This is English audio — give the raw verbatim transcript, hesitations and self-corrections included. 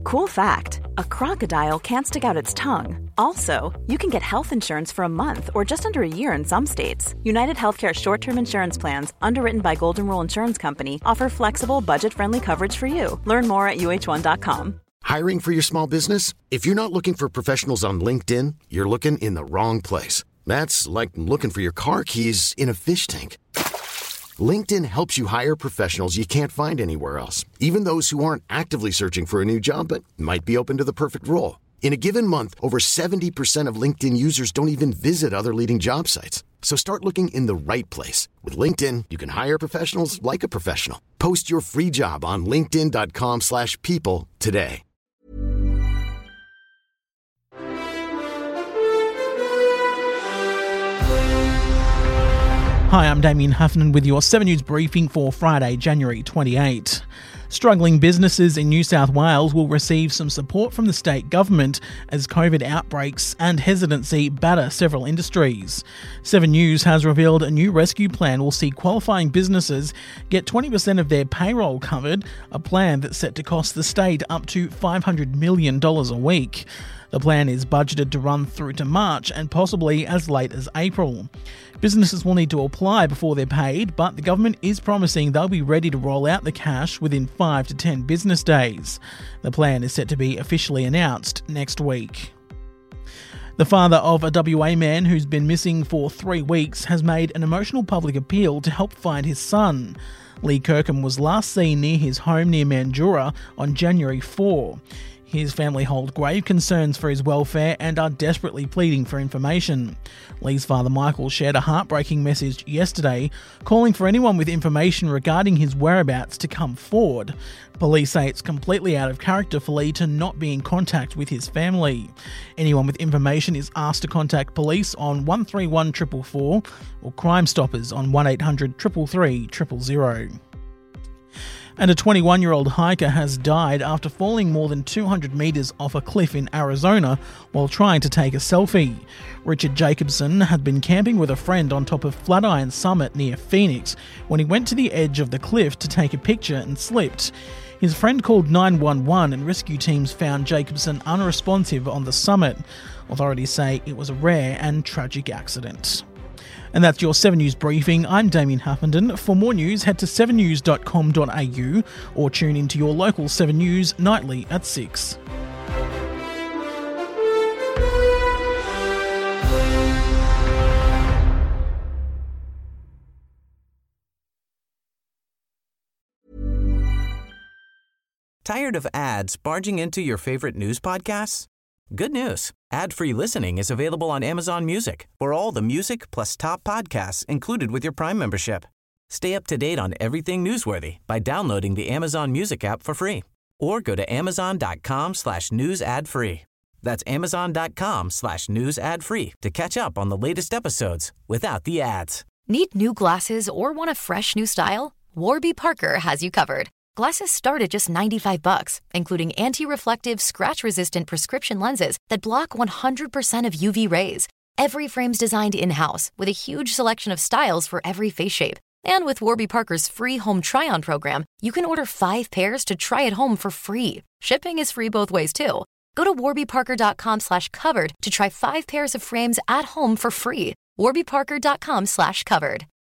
Cool fact, a crocodile can't stick out its tongue. Also, you can get health insurance for a month or just under a year in some states. United Healthcare short-term insurance plans, underwritten by Golden Rule Insurance Company, offer flexible, budget-friendly coverage for you. Learn more at U H one dot com. Hiring for your small business? If you're not looking for professionals on LinkedIn, you're looking in the wrong place. That's like looking for your car keys in a fish tank. LinkedIn helps you hire professionals you can't find anywhere else, even those who aren't actively searching for a new job but might be open to the perfect role. In a given month, over seventy percent of LinkedIn users don't even visit other leading job sites. So start looking in the right place. With LinkedIn, you can hire professionals like a professional. Post your free job on linkedin dot com slash people today. Hi, I'm Damien Heffernan with your seven News briefing for Friday, January twenty-eighth. Struggling businesses in New South Wales will receive some support from the state government as COVID outbreaks and hesitancy batter several industries. seven News has revealed a new rescue plan will see qualifying businesses get twenty percent of their payroll covered, a plan that's set to cost the state up to five hundred million dollars a week. The plan is budgeted to run through to March and possibly as late as April. Businesses will need to apply before they're paid, but the government is promising they'll be ready to roll out the cash within five to ten business days. The plan is set to be officially announced next week. The father of a W A man who's been missing for three weeks has made an emotional public appeal to help find his son. Lee Kirkham was last seen near his home near Mandurah on January fourth. His family hold grave concerns for his welfare and are desperately pleading for information. Lee's father Michael shared a heartbreaking message yesterday calling for anyone with information regarding his whereabouts to come forward. Police say it's completely out of character for Lee to not be in contact with his family. Anyone with information is asked to contact police on one three one four four four or Crime Stoppers on one eight hundred three three three zero zero. And a twenty-one-year-old hiker has died after falling more than two hundred metres off a cliff in Arizona while trying to take a selfie. Richard Jacobson had been camping with a friend on top of Flatiron Summit near Phoenix when he went to the edge of the cliff to take a picture and slipped. His friend called nine one one and rescue teams found Jacobson unresponsive on the summit. Authorities say it was a rare and tragic accident. And that's your seven News briefing. I'm Damien Huffenden. For more news, head to seven news dot com dot a u or tune into your local seven News nightly at six. Tired of ads barging into your favorite news podcasts? Good news. Ad-free listening is available on Amazon Music for all the music plus top podcasts included with your Prime membership. Stay up to date on everything newsworthy by downloading the Amazon Music app for free or go to amazon.com slash news ad free. That's amazon.com slash news ad free to catch up on the latest episodes without the ads. Need new glasses or want a fresh new style? Warby Parker has you covered. Glasses start at just ninety-five bucks, including anti-reflective, scratch-resistant prescription lenses that block one hundred percent of U V rays. Every frame's designed in-house with a huge selection of styles for every face shape. And with Warby Parker's free home try-on program, you can order five pairs to try at home for free. Shipping is free both ways, too. Go to warbyparker.com slash covered to try five pairs of frames at home for free. warbyparker.com slash covered.